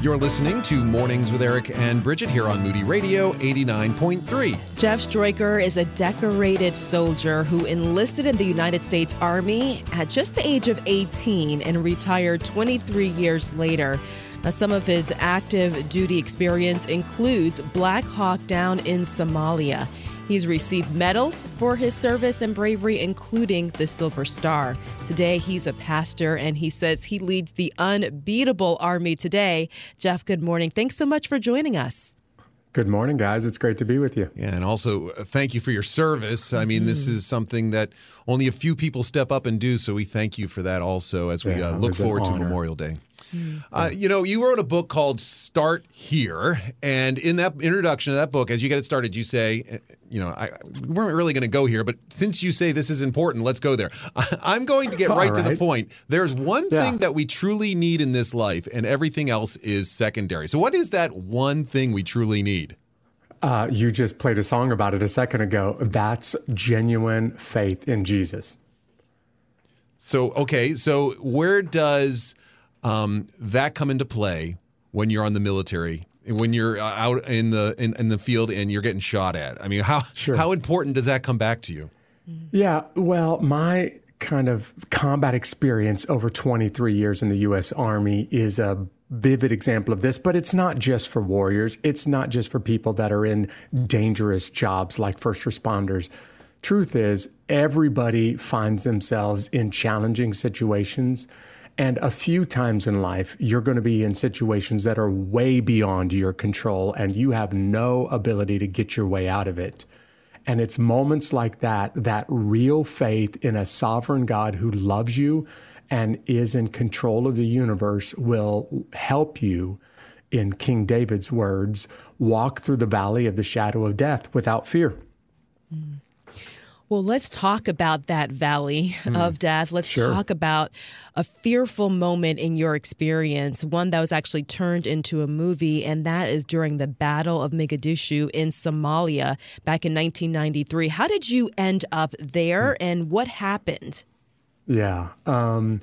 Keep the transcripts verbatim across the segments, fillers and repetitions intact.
You're listening to Mornings with Eric and Bridget here on Moody Radio eighty-nine point three. Jeff Stroiker is a decorated soldier who enlisted in the United States Army at just the age of eighteen and retired twenty-three years later. Now, some of his active duty experience includes Black Hawk Down in Somalia. He's received medals for his service and bravery, including the Silver Star. Today, he's a pastor, and he says he leads the unbeatable Army today. Jeff, good morning. Thanks so much for joining us. Good morning, guys. It's great to be with you. Yeah, and also uh, thank you for your service. I mean, this is something that only a few people step up and do, so we thank you for that also as we Yeah, uh, it look was an forward to honor. Memorial Day. Uh, you know, you wrote a book called Start Here, and in that introduction to that book, as you get it started, you say, uh, you know, I, we weren't really going to go here, but since you say this is important, let's go there. I, I'm going to get right, All to the right. point. There's one Yeah. thing that we truly need in this life, and everything else is secondary. So what is that one thing we truly need? Uh, you just played a song about it a second ago. That's genuine faith in Jesus. So, okay, so where does um, that come into play when you're on the military, when you're uh, out in the in, in the field and you're getting shot at? I mean, how Sure. how important does that come back to you? Yeah, well, my kind of combat experience over twenty-three years in the U S Army is a vivid example of this, but it's not just for warriors. It's not just for people that are in dangerous jobs like first responders. Truth is, everybody finds themselves in challenging situations. And a few times in life, you're going to be in situations that are way beyond your control, and you have no ability to get your way out of it. And it's moments like that, that real faith in a sovereign God who loves you and is in control of the universe will help you, in King David's words, walk through the valley of the shadow of death without fear. Well, let's talk about that valley of death. Let's Sure. talk about a fearful moment in your experience, one that was actually turned into a movie, and that is during the Battle of Mogadishu in Somalia back in nineteen ninety-three. How did you end up there, and what happened? Yeah. Um,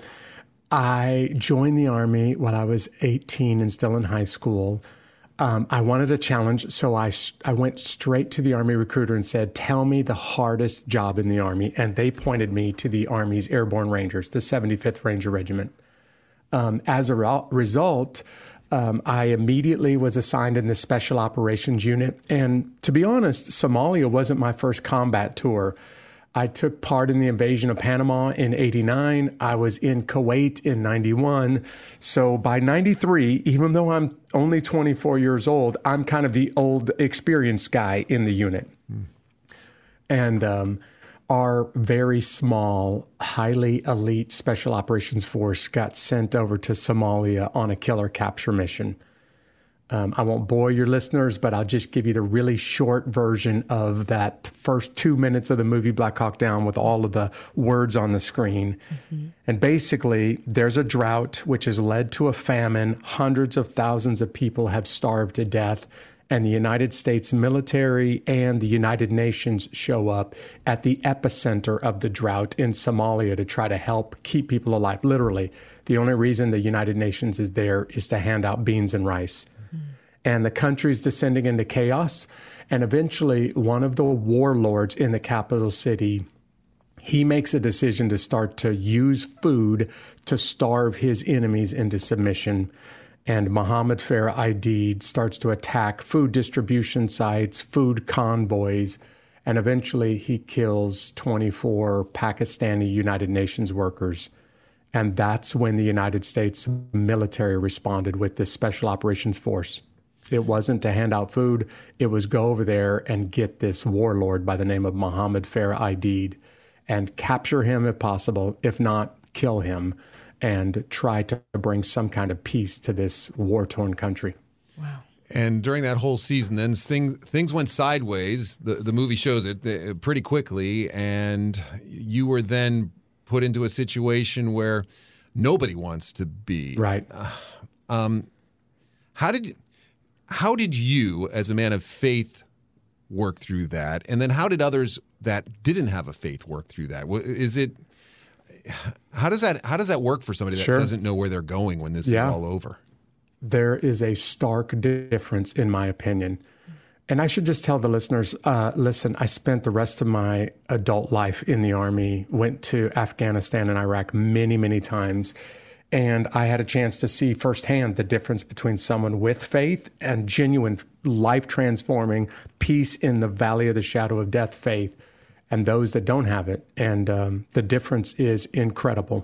I joined the Army when I was eighteen and still in high school. Um, I wanted a challenge, so I, I went straight to the Army recruiter and said, tell me the hardest job in the Army. And they pointed me to the Army's Airborne Rangers, the seventy-fifth Ranger Regiment. Um, as a re- result, um, I immediately was assigned in the Special Operations Unit. And to be honest, Somalia wasn't my first combat tour. I took part in the invasion of Panama in eighty-nine. I was in Kuwait in ninety-one. So by ninety-three, even though I'm only twenty-four years old, I'm kind of the old experienced guy in the unit. Mm. And um, our very small, highly elite special operations force got sent over to Somalia on a killer capture mission. Um, I won't bore your listeners, but I'll just give you the really short version of that first two minutes of the movie Black Hawk Down with all of the words on the screen. Mm-hmm. And basically, there's a drought which has led to a famine. Hundreds of thousands of people have starved to death. And the United States military and the United Nations show up at the epicenter of the drought in Somalia to try to help keep people alive. Literally, the only reason the United Nations is there is to hand out beans and rice. And the country's descending into chaos. And eventually, one of the warlords in the capital city, he makes a decision to start to use food to starve his enemies into submission. And Mohammed Farah Aidid starts to attack food distribution sites, food convoys, and eventually he kills twenty-four Pakistani United Nations workers. And that's when the United States military responded with this Special Operations Force. It wasn't to hand out food. It was go over there and get this warlord by the name of Mohammed Farah Aidid and capture him if possible, if not, kill him, and try to bring some kind of peace to this war-torn country. Wow. And during that whole season, then things, things went sideways. The, the movie shows it uh, pretty quickly, and you were then put into a situation where nobody wants to be. Right. Uh, um, how did how did you, as a man of faith, work through that? And then how did others that didn't have a faith work through that? Is it how does that how does that work for somebody that Sure. doesn't know where they're going when this Yeah. is all over? there is a stark difference, in my opinion. And I should just tell the listeners, uh, listen, I spent the rest of my adult life in the Army, went to Afghanistan and Iraq many, many times. And I had a chance to see firsthand the difference between someone with faith and genuine life-transforming peace in the valley of the shadow of death faith, and those that don't have it. And um, the difference is incredible.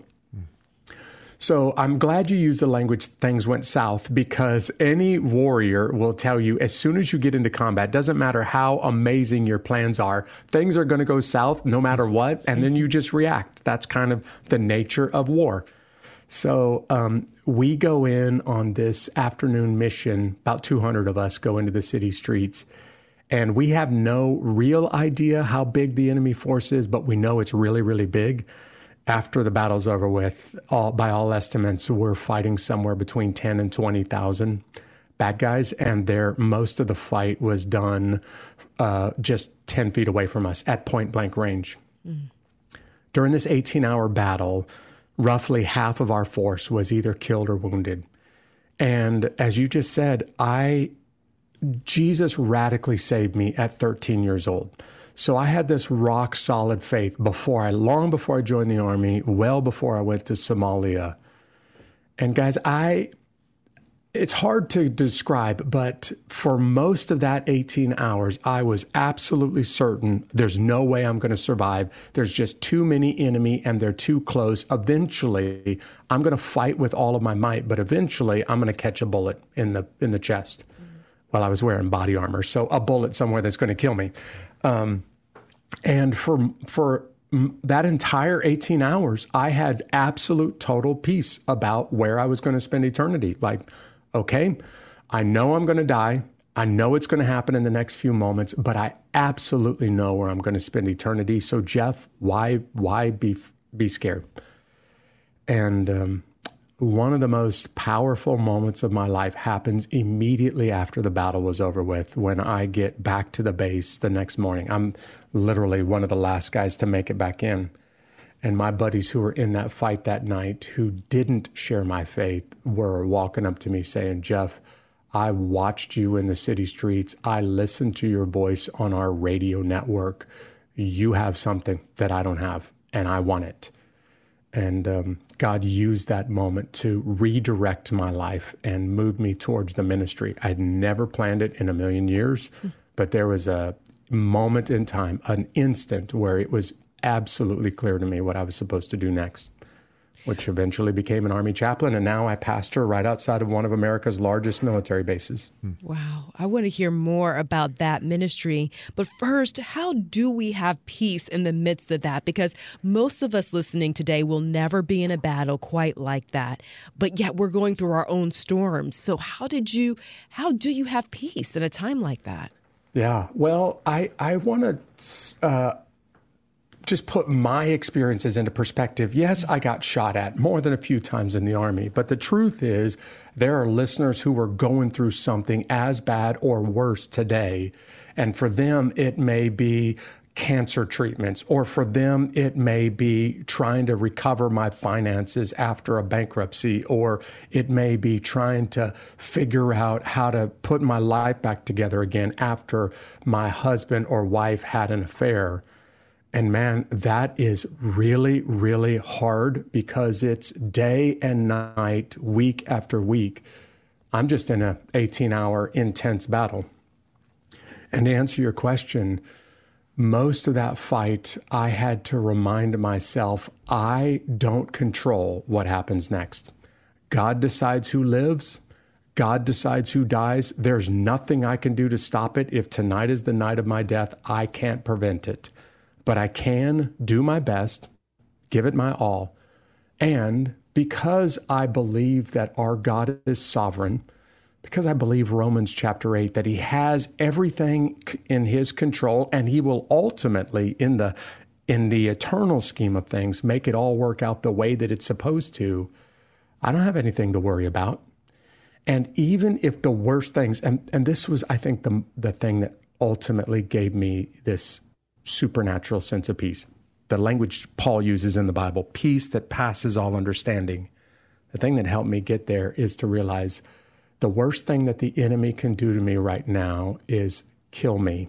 So I'm glad you used the language "things went south," because any warrior will tell you as soon as you get into combat, doesn't matter how amazing your plans are, things are going to go south no matter what, and then you just react. That's kind of the nature of war. So um, we go in on this afternoon mission, about two hundred of us go into the city streets, and we have no real idea how big the enemy force is, but we know it's really, really big. After the battle's over with, all, by all estimates, we're fighting somewhere between ten and twenty thousand bad guys, and their, most of the fight was done uh, just ten feet away from us at point blank range. Mm. During this eighteen-hour battle, roughly half of our force was either killed or wounded. And as you just said, I, Jesus radically saved me at thirteen years old. So I had this rock solid faith before I, long before I joined the Army, well before I went to Somalia. And guys, I, it's hard to describe, but for most of that eighteen hours, I was absolutely certain there's no way I'm going to survive. There's just too many enemy and they're too close. Eventually, I'm going to fight with all of my might, but eventually I'm going to catch a bullet in the in the chest. Mm-hmm. Well, I was wearing body armor, so a bullet somewhere that's going to kill me. Um, and for for that entire eighteen hours, I had absolute total peace about where I was going to spend eternity. Like, okay, I know I'm going to die. I know it's going to happen in the next few moments, but I absolutely know where I'm going to spend eternity. So, Jeff, why why be be scared? And um, one of the most powerful moments of my life happens immediately after the battle was over with, when I get back to the base the next morning. I'm literally one of the last guys to make it back in. And my buddies who were in that fight that night, who didn't share my faith, were walking up to me saying, Jeff, I watched you in the city streets. I listened to your voice on our radio network. You have something that I don't have, and I want it. And um, God used that moment to redirect my life and move me towards the ministry. I'd never planned it in a million years, but there was a moment in time, an instant where it was absolutely clear to me what I was supposed to do next, which eventually became an Army chaplain. And now I pastor right outside of one of America's largest military bases. Wow. I want to hear more about that ministry. But first, how do we have peace in the midst of that? Because most of us listening today will never be in a battle quite like that. But yet we're going through our own storms. So how did you, how do you have peace in a time like that? Yeah. Well, I, I want to uh, just put my experiences into perspective. Yes, I got shot at more than a few times in the Army, but the truth is there are listeners who are going through something as bad or worse today. And for them, it may be cancer treatments, or for them, it may be trying to recover my finances after a bankruptcy, or it may be trying to figure out how to put my life back together again after my husband or wife had an affair. And man, that is really, really hard, because it's day and night, week after week. I'm just in an eighteen-hour intense battle. And to answer your question, most of that fight, I had to remind myself, I don't control what happens next. God decides who lives. God decides who dies. There's nothing I can do to stop it. If tonight is the night of my death, I can't prevent it. But I can do my best, give it my all. And because I believe that our God is sovereign, because I believe Romans chapter eight, that he has everything in his control, and he will ultimately, in the in the eternal scheme of things, make it all work out the way that it's supposed to, I don't have anything to worry about. And even if the worst things, and, and this was, I think, the the thing that ultimately gave me this supernatural sense of peace. The language Paul uses in the Bible, peace that passes all understanding. The thing that helped me get there is to realize the worst thing that the enemy can do to me right now is kill me.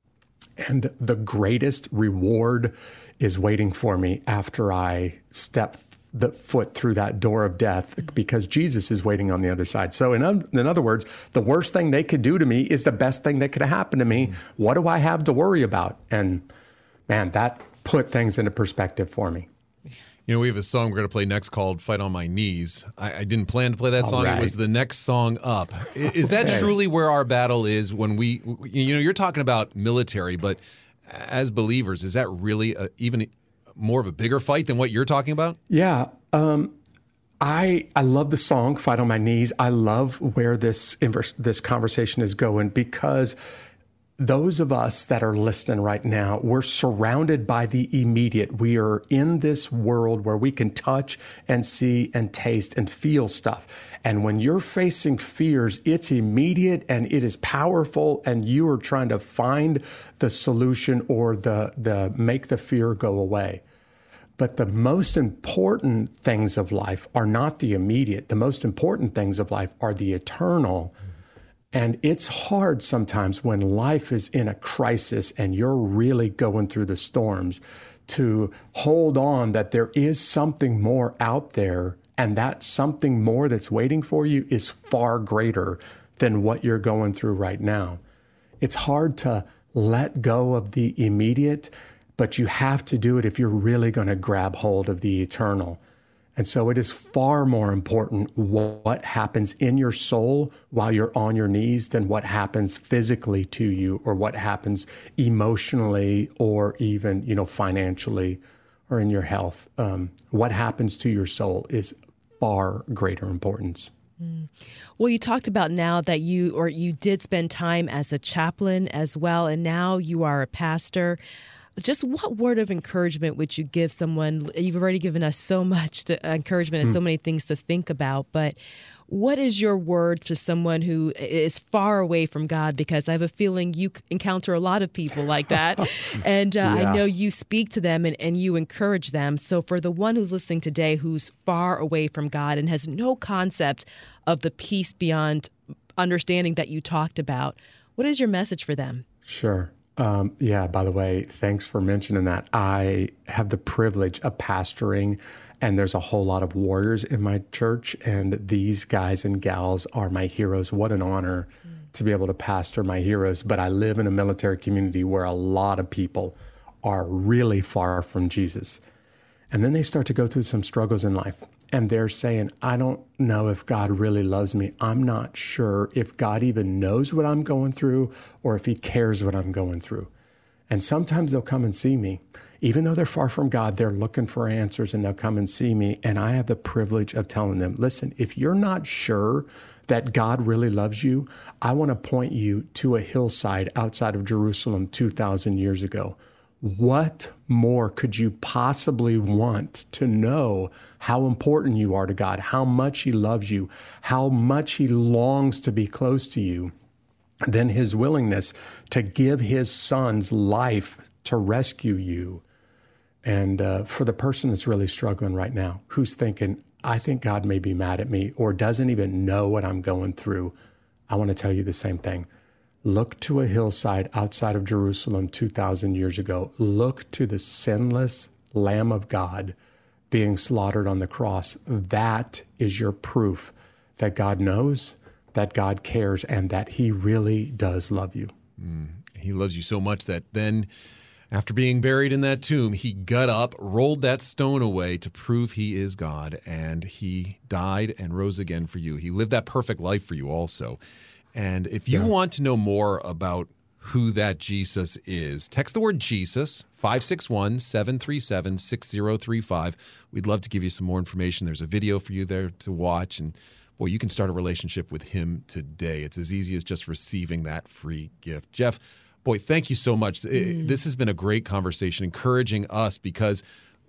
And the greatest reward is waiting for me after I step the foot through that door of death, because Jesus is waiting on the other side. So in, in other words, the worst thing they could do to me is the best thing that could happen to me. What do I have to worry about? And man, that put things into perspective for me. You know, we have a song we're going to play next called Fight on My Knees. I, I didn't plan to play that All song. right. It was the next song up. Is, is that Okay. truly where our battle is when we, you know, you're talking about military, but as believers, is that really a, even more of a bigger fight than what you're talking about? Yeah. Um, I I love the song "Fight on My Knees." I love where this this conversation is going, because those of us that are listening right now, we're surrounded by the immediate. We are in this world where we can touch and see and taste and feel stuff. And when you're facing fears, it's immediate and it is powerful, and you are trying to find the solution or the the make the fear go away. But the most important things of life are not the immediate. The most important things of life are the eternal. And it's hard sometimes when life is in a crisis and you're really going through the storms to hold on that there is something more out there, and that something more that's waiting for you is far greater than what you're going through right now. It's hard to let go of the immediate, but you have to do it if you're really going to grab hold of the eternal. And so it is far more important what happens in your soul while you're on your knees than what happens physically to you, or what happens emotionally, or even, you know, financially, or in your health. Um, what happens to your soul is far greater importance. Mm. Well, you talked about now that you, or you did spend time as a chaplain as well, and now you are a pastor. Just what word of encouragement would you give someone? You've already given us so much to, uh, encouragement and mm. so many things to think about, but what is your word to someone who is far away from God? Because I have a feeling you encounter a lot of people like that. And uh, yeah. I know you speak to them and, and you encourage them. So for the one who's listening today who's far away from God and has no concept of the peace beyond understanding that you talked about, what is your message for them? Sure. Um, yeah, by the way, thanks for mentioning that. I have the privilege of pastoring, and there's a whole lot of warriors in my church, and these guys and gals are my heroes. What an honor mm. to be able to pastor my heroes. But I live in a military community where a lot of people are really far from Jesus. And then they start to go through some struggles in life. And they're saying, I don't know if God really loves me. I'm not sure if God even knows what I'm going through or if he cares what I'm going through. And sometimes they'll come and see me. Even though they're far from God, they're looking for answers, and they'll come and see me. And I have the privilege of telling them, listen, if you're not sure that God really loves you, I want to point you to a hillside outside of Jerusalem two thousand years ago. What more could you possibly want to know how important you are to God, how much he loves you, how much he longs to be close to you, than his willingness to give his son's life to rescue you? And uh, for the person that's really struggling right now, who's thinking, I think God may be mad at me, or doesn't even know what I'm going through, I want to tell you the same thing. Look to a hillside outside of Jerusalem two thousand years ago. Look to the sinless Lamb of God being slaughtered on the cross. That is your proof that God knows, that God cares, and that he really does love you. Mm, he loves you so much that then, after being buried in that tomb, he got up, rolled that stone away to prove he is God, and he died and rose again for you. He lived that perfect life for you also. And if you yeah. want to know more about who that Jesus is, text the word Jesus, five six one, seven three seven, six zero three five. We'd love to give you some more information. There's a video for you there to watch. And, boy, you can start a relationship with him today. It's as easy as just receiving that free gift. Jeff, boy, thank you so much. Mm. This has been a great conversation, encouraging us, because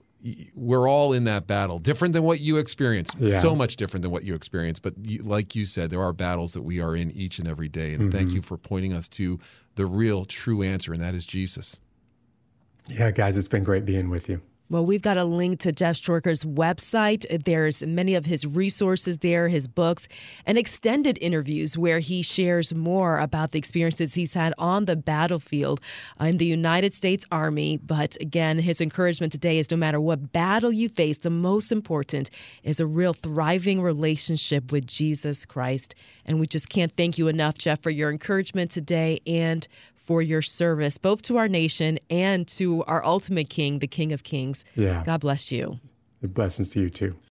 we're all in that battle, different than what you experience, yeah. so much different than what you experience. But you, like you said, there are battles that we are in each and every day. And mm-hmm. thank you for pointing us to the real, true answer, and that is Jesus. Yeah, guys, it's been great being with you. Well, we've got a link to Jeff Storker's website. There's many of his resources there, his books, and extended interviews where he shares more about the experiences he's had on the battlefield in the United States Army. But again, his encouragement today is no matter what battle you face, the most important is a real thriving relationship with Jesus Christ. And we just can't thank you enough, Jeff, for your encouragement today and for your service, both to our nation and to our ultimate King, the King of Kings. Yeah. God bless you. Blessings to you, too.